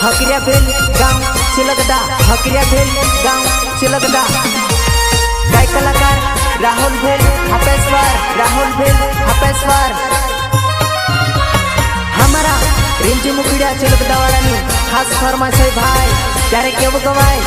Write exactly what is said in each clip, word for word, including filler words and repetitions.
हकरिया भेल गाँव चिलकदा, हकरिया भेल गाँव चिलकदा। गाय कलाकार राहुल भेल हपेश्वर, राहुल भेल हपेश्वर। हमारा रिमझिम मुखिया चिलकदा वाला नी खास फरमाइश है भाई, त्यारे केव गवाय।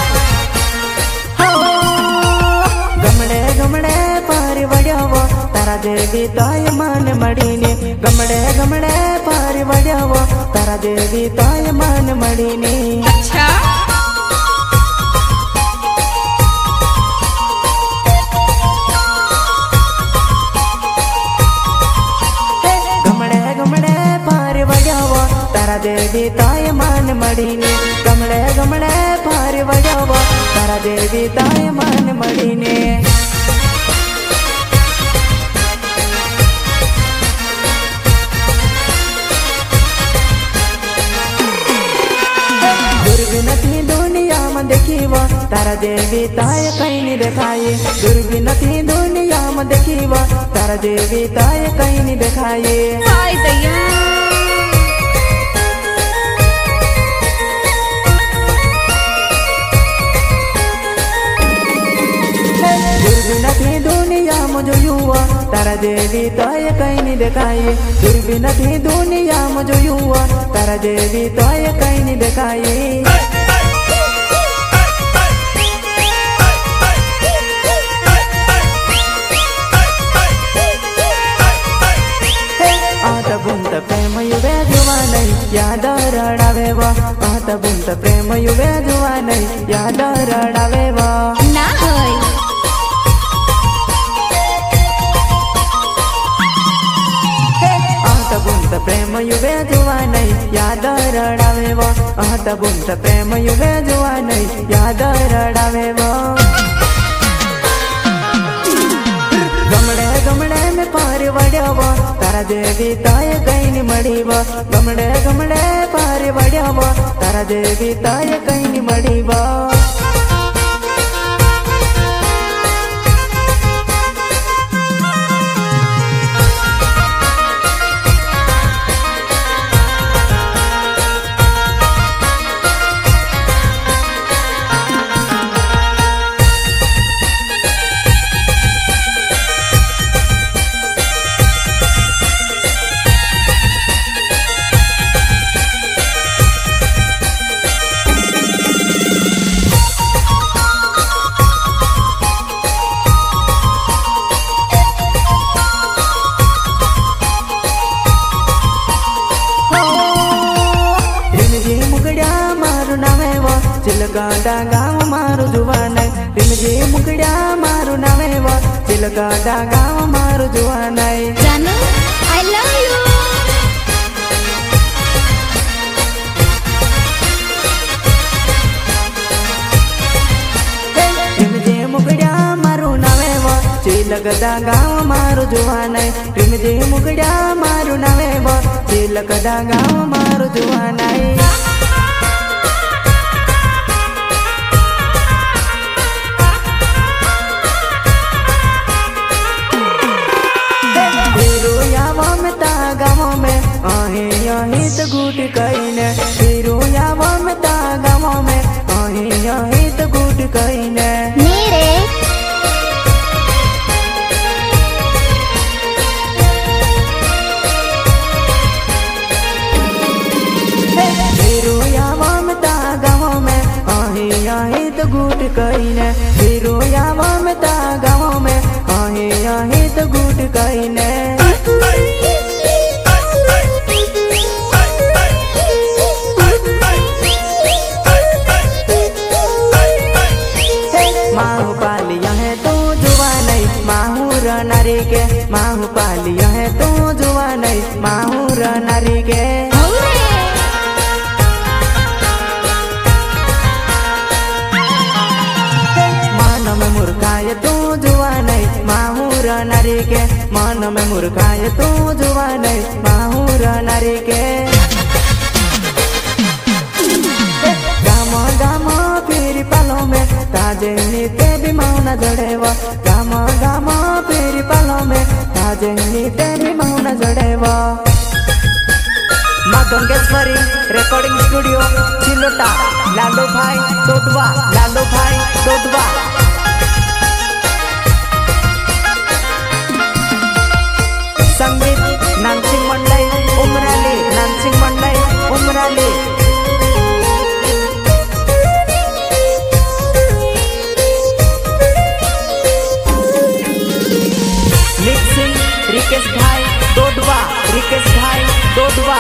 गमड़े गमड़े पारी वड्यावो तारा देवी ताय मान मडीने, गमड़े गमड़े पारी वड्यावो तारा देवी ताय मान मडीने। अच्छा गमड़े गमड़े पारी वड्यावो तारा देवी ताय मान मडीने, गमड़े गमड़े पारी वड्यावो तारा देवी ताय मान मडीने। दुर्बिनती दुनिया में देखीव तारा देवी ताय कहीं नहीं देखाई, दुर्बिनती दुनिया में देखीव तारा देवी ताय कहीं नहीं देखाई। हाय दैया दुर्बिनती दुनिया में जो युवा तारा देवी ताय कहीं नहीं देखाई, दुर्बिनती दुनिया में जो युवा तारा देवी ताय कहीं नहीं देखाई। आता बुंत प्रेम युवे जुवा नहीं याद रडावे वा, आता बुंत प्रेम युवे जुवा नहीं याद रडावे वा। ना होय आता बुंत प्रेम युवे जुवा नहीं याद रडावे वा, आता बुंत प्रेम युवे जुवा नहीं याद रडावे वा। गमड़े गमड़े में पारी वड्यावो तारा देवी ताय कहीं नहीं मडीवा, गमड़े गमड़े पारी वड्यावो तारा देवी ताय कहीं नहीं मडीवा। चिलकाडा गाँव मारू जुवान, रिमझी मुकड़िया मारू नावे वो चिलकाडा गाँव मारू जुवान। जानू आई लव यू रिमझी मुकड़िया मारू नावे वो चिलकदा गाँव मारू जुवान, रिमझी मुकड़िया मारू नावे वो चिलकदा गाँव मारू जुवान। गाँव में आहे यही तो गुट कहीने, फिरू यावा में ता गाँव में आहे यही तो गुट कहीने। मेरे फिरू यावा में ता गाँव में आहे यही तो गुट कहीने, फिरू यावा में ता गाँव में आहे यही तो गुट कहीने। माहू पालिया है तू जुआ नहीं माहूर नारी के, माहू पालिया है तू जुआ नहीं माहूर नारी के। मान में मुर्खाए तू जुआ नहीं माहूर नारी के, मान में मुर्खाए तू जुआ नहीं माहूर नारी के। गामा गामा फिर पालो में ताजे नीते भी मौना जड़ेवा, गामा गामा फिर पालो में ताजे नीते भी मौना जड़ेवा। माँ गंगेश्वरी रेकॉर्डिंग स्टूडियो चिलोटा लालू भाई डोडवा लालू भाई डोडवा। संगीत नानसिंह मंडई उमराली नानसिंह मंडई उमराली। मिक्सिंग रिकेश भाई डोडवा रिकेश भाई डोडवा।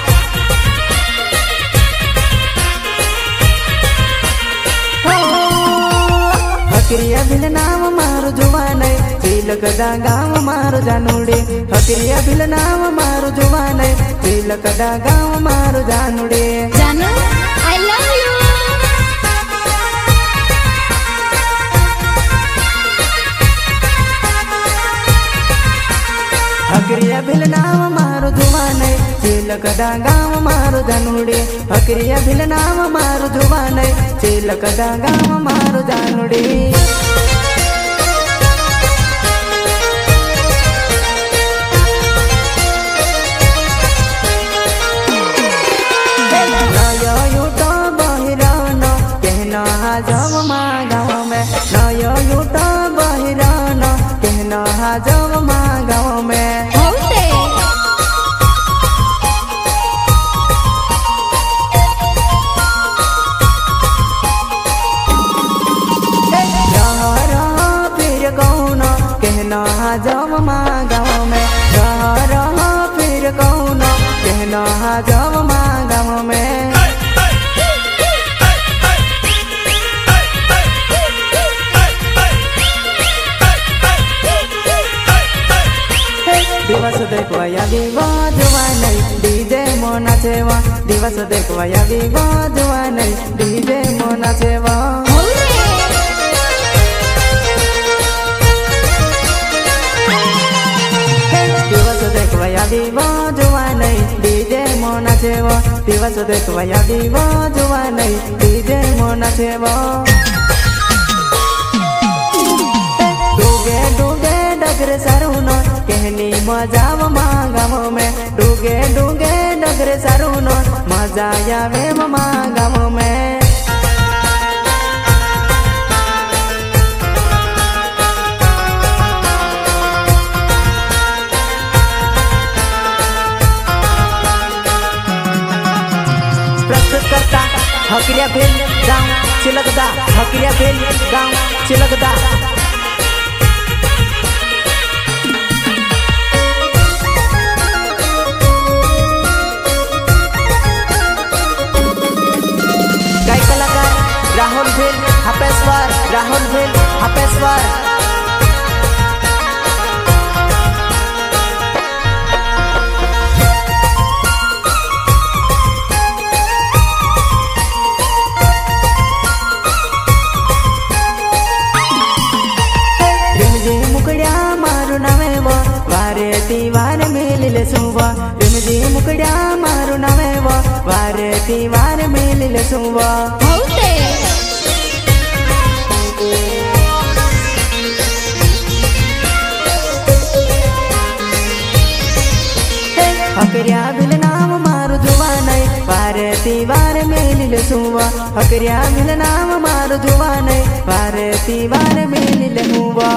हकरिया बिल नाम मारो जुवाने तिलक दा गाँव मारो जानुड़े। हकरिया बिल नाम मारो जुवाने तिलक दा गाँव मारो जानुड़े। जानू आई लव यू। हकरिया बिल नाम मारो जुवाने तिलक दा गाँव मारो जानुड़े। हकरिया बिल नाम मारो जुवाने तिलक दा गाँव मारो जानुड़े। जब माँ गाँव में नयो यूटा बहिरान कहना जब माँ गाँव में। होते रहा रहा फिर कौन कहना जब माँ गाँव में। रहा रहा फिर कौन कहना जब माँ गाँव में। दिवस देखवा या विवाजवा नहीं डीजे मोना सेवा। दिवस देखवा या विवाजवा नहीं डीजे मोना सेवा। दिवस देखवा या विवाजवा नहीं डीजे मोना सेवा। दिवस देखवा या विवाजवा नहीं डीजे मोना सेवा। डूगे डूगे डगरे सरुनो कहनी मजाव माँ गाँव में। डूगे डूगे डगरे सरुनो मजा आवे माँ गाँव में। प्रस्तुत करता हकरिया भेल गाँव चिलकदा। हकरिया भेल गाँव चिलकदा। राहुल भेल हपेश्वर राहुल भेल हपेश्वर। रिमझी मुकड़िया मारू नवे वो वारे दीवार मिल ले सुवा। रिमझी मुकड़िया मारू नवे वो वारे दीवार मिल ले सुवा। होते हकरिया बिल नाम मारो जुवाने वारे दीवार मिल ले सुवा। हकरिया बिल नाम मारो जुवाने वारे दीवार मिल ले हुआ।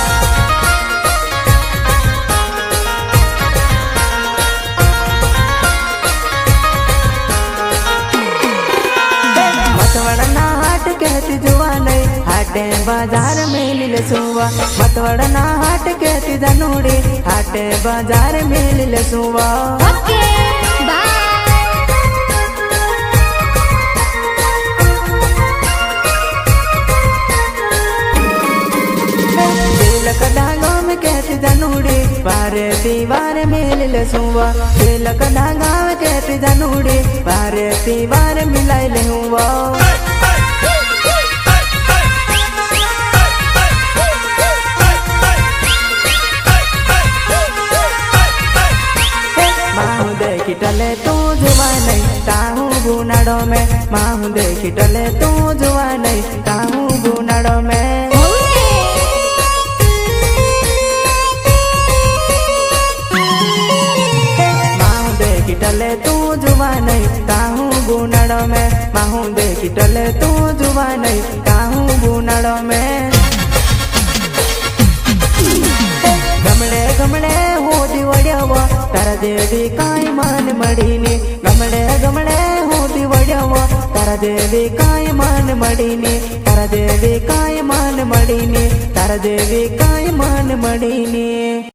मतवड़ा ना हाट कहती जुवाने हाटे बाजार मिल ले सुवा। मतवड़ा ना हाट कहती जानूड़ी हाटे बाजार मिल ले सुवा। Okay bye. तिलक धागा में कहती जानूड़ी बारे दीवार मिल ले सुवा। तिलक धागा में कहती जानूड़ी बारे दीवार मिलाई ले हुआ। माहू देखी टले तू जुआ नहीं ताहू बुनाड़ो में। माहू देखी टले तू जुआ नहीं ताहू बुनाड़ो में। माहू देखी टले तू नहीं काहू बुनाड़ो में माहू देखी टले तू जुआ नहीं काहू बुनाड़ो में गमड़े गमड़े होदी वड्यावा तारा देवी काई मान मड़ीनी गमड़े गमड़े होदी वड्यावा तारा देवी काई मान मड़ीनी तारा देवी काई मान मड़ीनी तारा देवी काई मान मड़ीनी।